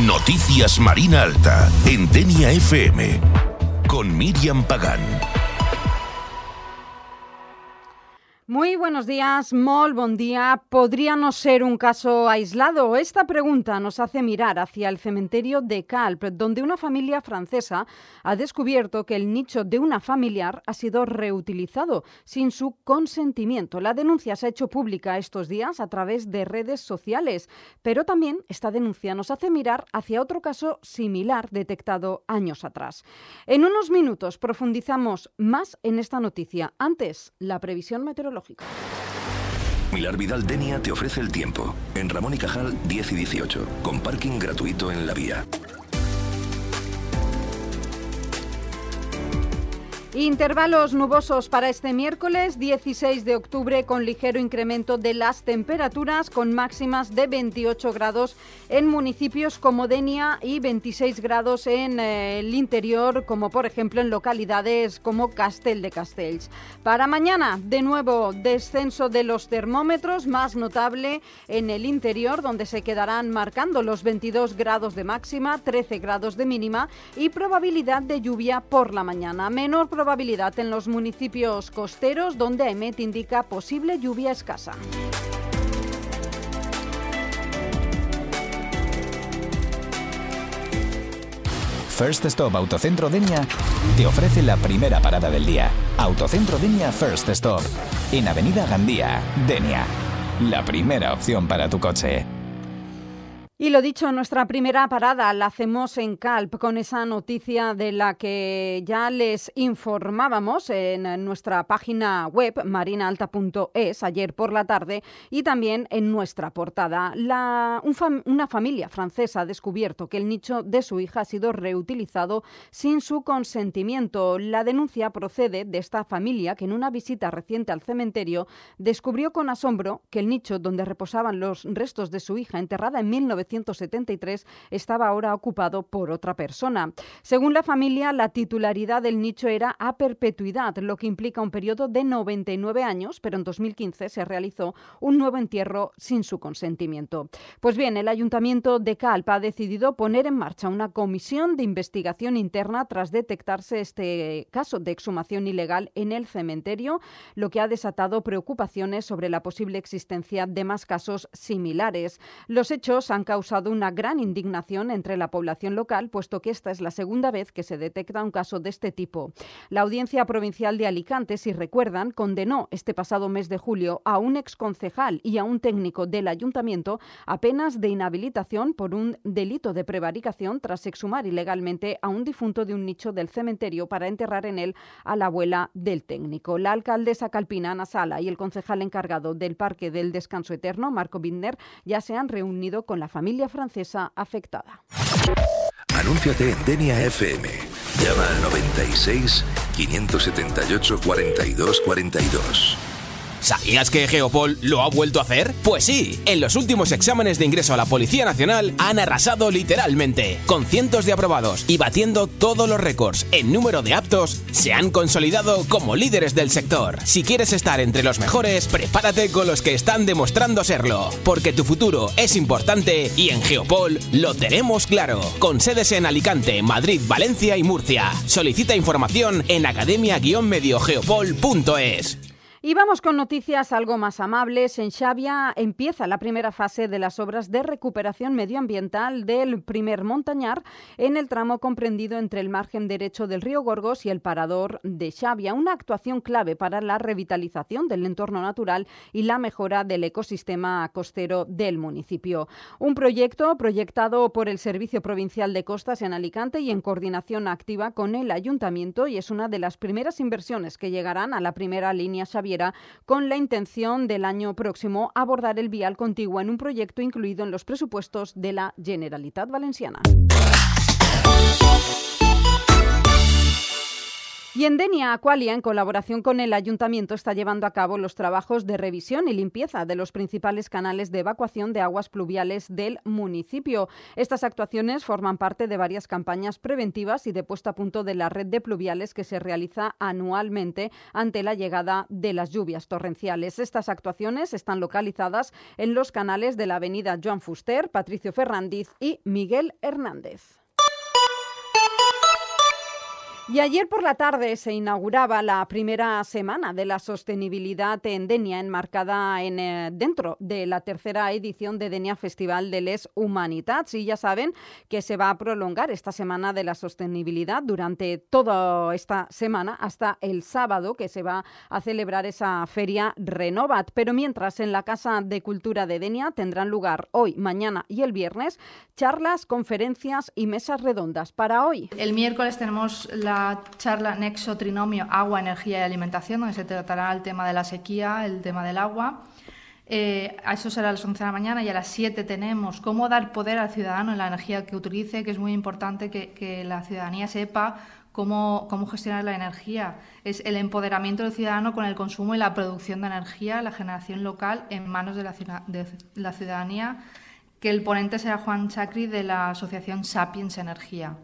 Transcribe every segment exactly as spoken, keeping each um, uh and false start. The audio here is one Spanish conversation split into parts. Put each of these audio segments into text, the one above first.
Noticias Marina Alta, en Denia F M, con Miriam Pagán. Muy buenos días, molt bon día. ¿Podría no ser un caso aislado? Esta pregunta nos hace mirar hacia el cementerio de Calp, donde una familia francesa ha descubierto que el nicho de una familiar ha sido reutilizado sin su consentimiento. La denuncia se ha hecho pública estos días a través de redes sociales, pero también esta denuncia nos hace mirar hacia otro caso similar detectado años atrás. En unos minutos profundizamos más en esta noticia. Antes, la previsión meteorológica. Milar Vidal Denia te ofrece el tiempo. En Ramón y Cajal diez y dieciocho, con parking gratuito en la vía. Intervalos nubosos para este miércoles dieciséis de octubre, con ligero incremento de las temperaturas, con máximas de veintiocho grados en municipios como Denia y veintiséis grados en eh, el interior, como por ejemplo en localidades como Castel de Castells. Para mañana, de nuevo, descenso de los termómetros, más notable en el interior, donde se quedarán marcando los veintidós grados de máxima, trece grados de mínima y probabilidad de lluvia por la mañana. Menor probabilidad probabilidad en los municipios costeros, donde AEMET indica posible lluvia escasa. First Stop Autocentro Denia te ofrece la primera parada del día. Autocentro Denia First Stop, en Avenida Gandía, Denia. La primera opción para tu coche. Y lo dicho, nuestra primera parada la hacemos en Calp, con esa noticia de la que ya les informábamos en nuestra página web marinaalta punto es ayer por la tarde, y también en nuestra portada. La, un fam, una familia francesa ha descubierto que el nicho de su hija ha sido reutilizado sin su consentimiento. La denuncia procede de esta familia, que en una visita reciente al cementerio descubrió con asombro que el nicho donde reposaban los restos de su hija, enterrada en mil novecientos setenta y tres, estaba ahora ocupado por otra persona. Según la familia, la titularidad del nicho era a perpetuidad, lo que implica un periodo de noventa y nueve años, pero en dos mil quince se realizó un nuevo entierro sin su consentimiento. Pues bien, el Ayuntamiento de Calp ha decidido poner en marcha una comisión de investigación interna tras detectarse este caso de exhumación ilegal en el cementerio, lo que ha desatado preocupaciones sobre la posible existencia de más casos similares. Los hechos han causado una gran indignación entre la población local, puesto que esta es la segunda vez que se detecta un caso de este tipo. La Audiencia Provincial de Alicante, si recuerdan, condenó este pasado mes de julio a un exconcejal y a un técnico del ayuntamiento a penas de inhabilitación por un delito de prevaricación tras exhumar ilegalmente a un difunto de un nicho del cementerio para enterrar en él a la abuela del técnico. La alcaldesa calpina, Ana Sala, y el concejal encargado del Parque del Descanso Eterno, Marco Bittner, ya se han reunido con la familia francesa afectada. Anúnciate en Denia F M. Llama al noventa y seis, quinientos setenta y ocho, cuarenta y dos cuarenta y dos. ¿Sabías que Geopol lo ha vuelto a hacer? Pues sí, en los últimos exámenes de ingreso a la Policía Nacional han arrasado literalmente. Con cientos de aprobados y batiendo todos los récords en número de aptos, se han consolidado como líderes del sector. Si quieres estar entre los mejores, prepárate con los que están demostrando serlo, porque tu futuro es importante y en Geopol lo tenemos claro. Con sedes en Alicante, Madrid, Valencia y Murcia. Solicita información en academia guion medio geopol punto es. Y vamos con noticias algo más amables. En Xavia empieza la primera fase de las obras de recuperación medioambiental del primer Montañar, en el tramo comprendido entre el margen derecho del río Gorgos y el parador de Xavia. Una actuación clave para la revitalización del entorno natural y la mejora del ecosistema costero del municipio. Un proyecto proyectado por el Servicio Provincial de Costas en Alicante y en coordinación activa con el Ayuntamiento, y es una de las primeras inversiones que llegarán a la primera línea xaviera, con la intención del año próximo abordar el vial contiguo en un proyecto incluido en los presupuestos de la Generalitat Valenciana. Y en Denia Aqualia, en colaboración con el Ayuntamiento, está llevando a cabo los trabajos de revisión y limpieza de los principales canales de evacuación de aguas pluviales del municipio. Estas actuaciones forman parte de varias campañas preventivas y de puesta a punto de la red de pluviales que se realiza anualmente ante la llegada de las lluvias torrenciales. Estas actuaciones están localizadas en los canales de la avenida Joan Fuster, Patricio Ferrandiz y Miguel Hernández. Y ayer por la tarde se inauguraba la primera semana de la sostenibilidad en Denia, enmarcada en, eh, dentro de la tercera edición de Denia Festival de les Humanitats. Y ya saben que se va a prolongar esta semana de la sostenibilidad durante toda esta semana hasta el sábado, que se va a celebrar esa feria Renovat. Pero mientras, en la Casa de Cultura de Denia tendrán lugar hoy, mañana y el viernes charlas, conferencias y mesas redondas. Para hoy, el miércoles tenemos la charla Nexo Trinomio Agua, Energía y Alimentación, donde se tratará el tema de la sequía, el tema del agua. Eh, eso será a las once de la mañana, y a las siete tenemos cómo dar poder al ciudadano en la energía que utilice, que es muy importante que, que la ciudadanía sepa cómo, cómo gestionar la energía. Es el empoderamiento del ciudadano con el consumo y la producción de energía, la generación local en manos de la, de la ciudadanía, que el ponente será Juan Chacri de la asociación Sapiens Energía.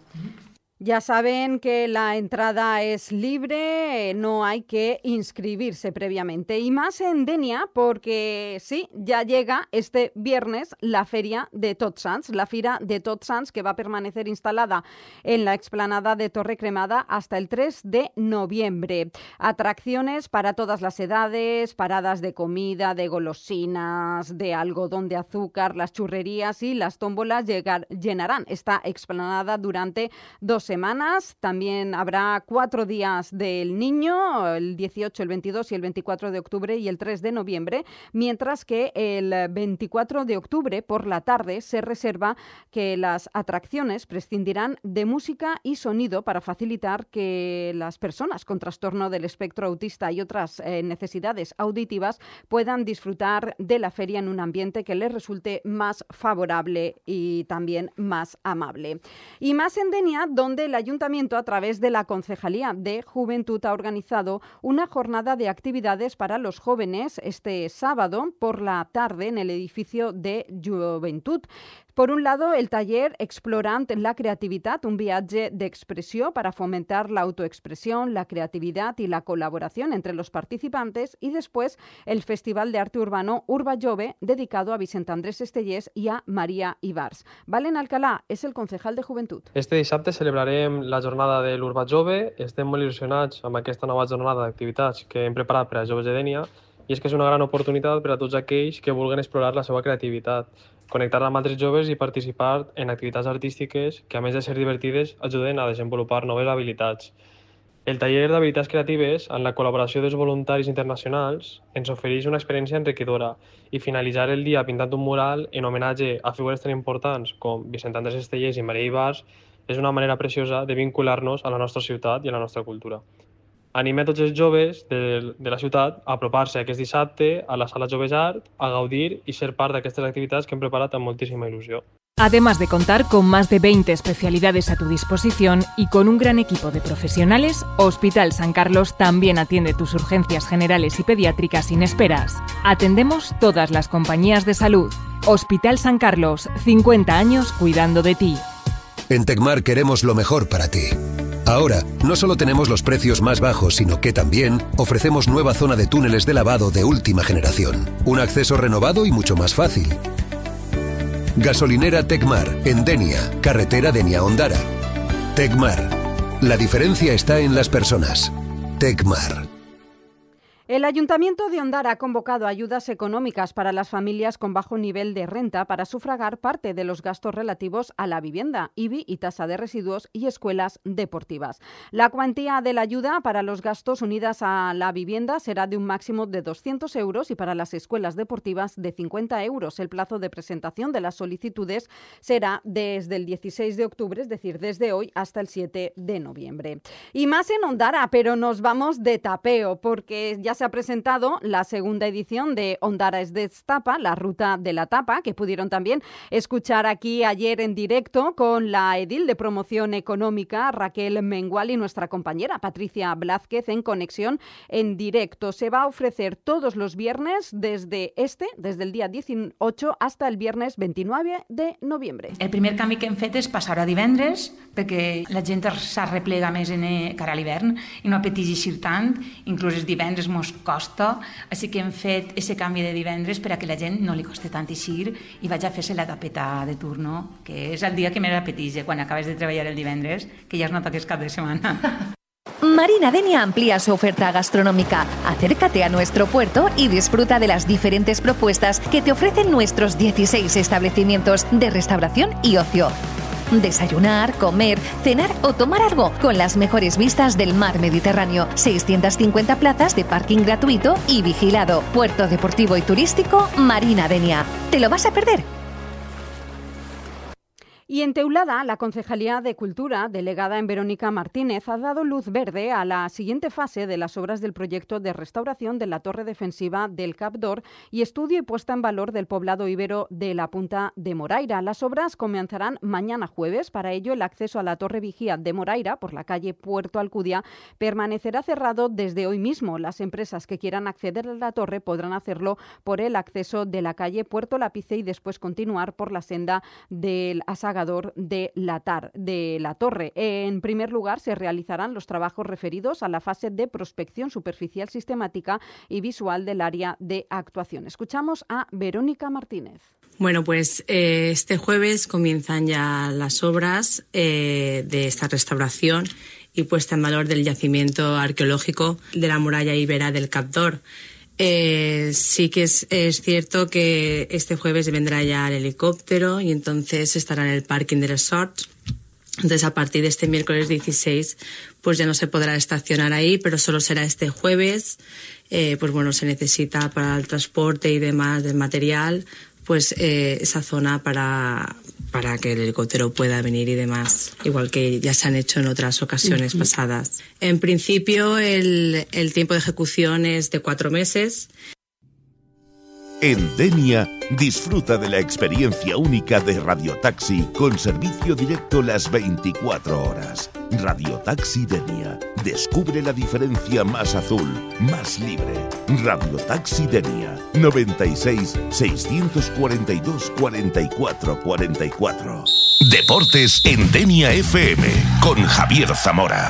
Ya saben que la entrada es libre, no hay que inscribirse previamente. Y más en Denia, porque sí, ya llega este viernes la feria de Tots Sants, la Fira de Tots Sants, que va a permanecer instalada en la explanada de Torre Cremada hasta el tres de noviembre. Atracciones para todas las edades, paradas de comida, de golosinas, de algodón de azúcar, las churrerías y las tómbolas llegar, llenarán esta explanada durante dos semanas. También habrá cuatro días del niño, el dieciocho, el veintidós y el veinticuatro de octubre y el tres de noviembre, mientras que el veinticuatro de octubre por la tarde se reserva que las atracciones prescindirán de música y sonido para facilitar que las personas con trastorno del espectro autista y otras eh, necesidades auditivas puedan disfrutar de la feria en un ambiente que les resulte más favorable y también más amable. Y más en Denia, donde el Ayuntamiento, a través de la Concejalía de Juventud, ha organizado una jornada de actividades para los jóvenes este sábado por la tarde en el edificio de Juventud. Por un lado, el taller Explorant la Creativitat, un viatge d'expressió para fomentar la autoexpresión, la creatividad y la colaboración entre los participantes, y después el Festival de Arte Urbano Urba Jove, dedicado a Vicent Andrés Estellés i a Maria Ibars. Valen Alcalà és el concejal de Joventut. Este dissabte celebrarem la jornada de l'Urba Jove. Estem molt il·lusionats amb aquesta nova jornada d'activitats que hem preparat per a joves de Denia, i és que és una gran oportunitat per a tots aquells que vulguin explorar la seva creativitat, connectar amb altres joves i participar en activitats artístiques que, a més de ser divertides, ajuden a desenvolupar noves habilitats. El taller d'habilitats creatives, amb la col·laboració dels voluntaris internacionals, ens ofereix una experiència enriquidora, i finalitzar el dia pintant un mural en homenatge a figures tan importants com Vicent Andrés Estellés i Maria Ibars és una manera preciosa de vincular-nos a la nostra ciutat i a la nostra cultura. Anime a tots els joves de, de la ciutat a apropar-se aquest dissabte a la Sala Joves Art, a gaudir i ser part d'aquestes activitats que hem preparat amb moltíssima il·lusió. Además de contar con más de veinte especialidades a tu disposición y con un gran equipo de profesionales, Hospital San Carlos también atiende tus urgencias generales y pediátricas sin esperas. Atendemos todas las compañías de salud. Hospital San Carlos, cincuenta años cuidando de ti. En Tecmar queremos lo mejor para ti. Ahora, no solo tenemos los precios más bajos, sino que también ofrecemos nueva zona de túneles de lavado de última generación. Un acceso renovado y mucho más fácil. Gasolinera Tecmar, en Denia, carretera Denia-Ondara. Tecmar. La diferencia está en las personas. Tecmar. El Ayuntamiento de Ondara ha convocado ayudas económicas para las familias con bajo nivel de renta para sufragar parte de los gastos relativos a la vivienda, I B I y tasa de residuos y escuelas deportivas. La cuantía de la ayuda para los gastos unidas a la vivienda será de un máximo de doscientos euros y para las escuelas deportivas de cincuenta euros. El plazo de presentación de las solicitudes será desde el dieciséis de octubre, es decir, desde hoy hasta el siete de noviembre. Y más en Ondara, pero nos vamos de tapeo porque ya ya se ha presentado la segunda edición de Ondara es Destapa, la ruta de la tapa, que pudieron también escuchar aquí ayer en directo con la edil de Promoción Económica, Raquel Mengual, y nuestra compañera Patricia Blázquez en conexión en directo. Se va a ofrecer todos los viernes desde este, desde el día dieciocho hasta el viernes veintinueve de noviembre. El primer canvi que hem fet és passar a divendres, perquè la gent s'arreplega més en cara a l'hivern i no apeteix eixir tant, inclús els divendres mos costa, així que hem fet aquest canvi de divendres per a que la gent no li costi tant eixir i vaig a fer-se la tapeta de turno, que és el dia que més apeteix, quan acabes de treballar el divendres, que ja es nota que és cap de setmana. Marina Denia amplía su oferta gastronómica. Acércate a nuestro puerto y disfruta de las diferentes propuestas que te ofrecen nuestros dieciséis establecimientos de restauración y ocio. Desayunar, comer, cenar o tomar algo con las mejores vistas del mar Mediterráneo. seiscientas cincuenta plazas de parking gratuito y vigilado. Puerto deportivo y turístico Marina Denia. ¿Te lo vas a perder? Y en Teulada, la Concejalía de Cultura, delegada en Verónica Martínez, ha dado luz verde a la siguiente fase de las obras del proyecto de restauración de la torre defensiva del Cap d'Or y estudio y puesta en valor del poblado ibero de la Punta de Moraira. Las obras comenzarán mañana jueves. Para ello, el acceso a la torre vigía de Moraira por la calle Puerto Alcudia permanecerá cerrado desde hoy mismo. Las empresas que quieran acceder a la torre podrán hacerlo por el acceso de la calle Puerto Lápice y después continuar por la senda del Asagador de la, tar, de la torre. En primer lugar, se realizarán los trabajos referidos a la fase de prospección superficial sistemática y visual del área de actuación. Escuchamos a Verónica Martínez. Bueno, pues eh, este jueves comienzan ya las obras eh, de esta restauración y puesta en valor del yacimiento arqueológico de la muralla ibera del Cap d'Or. Eh, sí que es, es cierto que este jueves vendrá ya el helicóptero y entonces estará en el parking de resorts. Entonces, a partir de este miércoles dieciséis, pues ya no se podrá estacionar ahí, pero solo será este jueves. Eh, pues bueno, se necesita para el transporte y demás del material, pues eh, esa zona para, para que el helicóptero pueda venir y demás, igual que ya se han hecho en otras ocasiones pasadas. En principio, el, el tiempo de ejecución es de cuatro meses. En Denia, disfruta de la experiencia única de Radiotaxi con servicio directo las veinticuatro horas. Radiotaxi Denia. Descubre la diferencia más azul, más libre. Radiotaxi Denia. noventa y seis, seiscientos cuarenta y dos, cuarenta y cuatro cuarenta y cuatro. Deportes en Denia F M con Javier Zamora.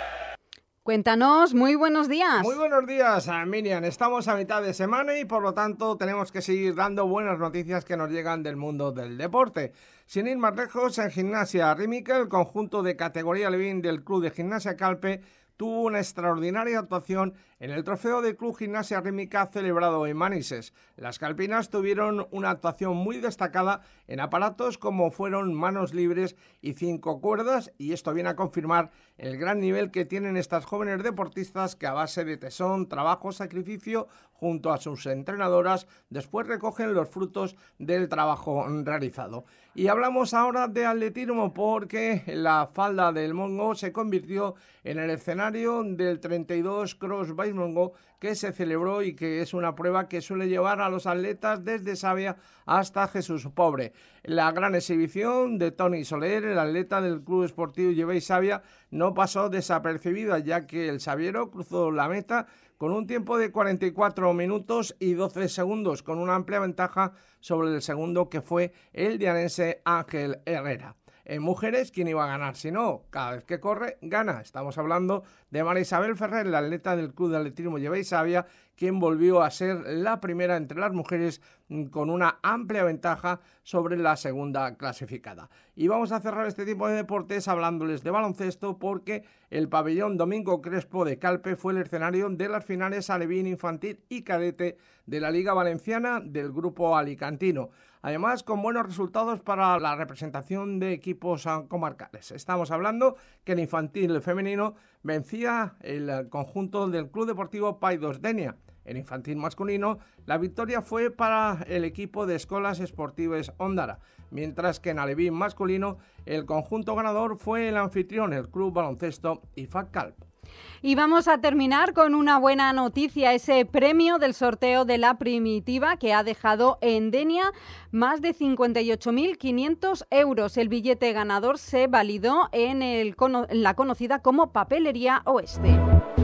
Cuéntanos, muy buenos días. Muy buenos días, Miriam. Estamos a mitad de semana y por lo tanto tenemos que seguir dando buenas noticias que nos llegan del mundo del deporte. Sin ir más lejos, en Gimnasia Rítmica, el conjunto de categoría Levín del Club de Gimnasia Calpe tuvo una extraordinaria actuación en el trofeo del Club Gimnasia Rítmica celebrado en Manises. Las calpinas tuvieron una actuación muy destacada en aparatos como fueron manos libres y cinco cuerdas, y esto viene a confirmar el gran nivel que tienen estas jóvenes deportistas que a base de tesón, trabajo, sacrificio junto a sus entrenadoras después recogen los frutos del trabajo realizado. Y hablamos ahora de atletismo porque la falda del Mongo se convirtió en el escenario del treinta y dos Cross by Mongo que se celebró y que es una prueba que suele llevar a los atletas desde Sabia hasta Jesús Pobre. La gran exhibición de Toni Soler, el atleta del Club Esportivo Llevei Sabia, no pasó desapercibida, ya que el sabiero cruzó la meta con un tiempo de cuarenta y cuatro minutos y doce segundos, con una amplia ventaja sobre el segundo, que fue el dianense Ángel Herrera. En mujeres, ¿quién iba a ganar? Si no, cada vez que corre, gana. Estamos hablando de María Isabel Ferrer, la atleta del Club de Atletismo Llevei Sabia, quien volvió a ser la primera entre las mujeres con una amplia ventaja sobre la segunda clasificada. Y vamos a cerrar este tipo de deportes hablándoles de baloncesto, porque el pabellón Domingo Crespo de Calpe fue el escenario de las finales alevín infantil y cadete de la Liga Valenciana del grupo alicantino. Además, con buenos resultados para la representación de equipos comarcales. Estamos hablando que el infantil femenino vencía el conjunto del Club Deportivo Paidós Denia. En infantil masculino, la victoria fue para el equipo de Escolas Esportives Ondara, mientras que en alevín masculino, el conjunto ganador fue el anfitrión, el Club Baloncesto I F A C Calp. Y vamos a terminar con una buena noticia, ese premio del sorteo de la Primitiva que ha dejado en Denia más de cincuenta y ocho mil quinientos euros. El billete ganador se validó en, el, en la conocida como Papelería Oeste.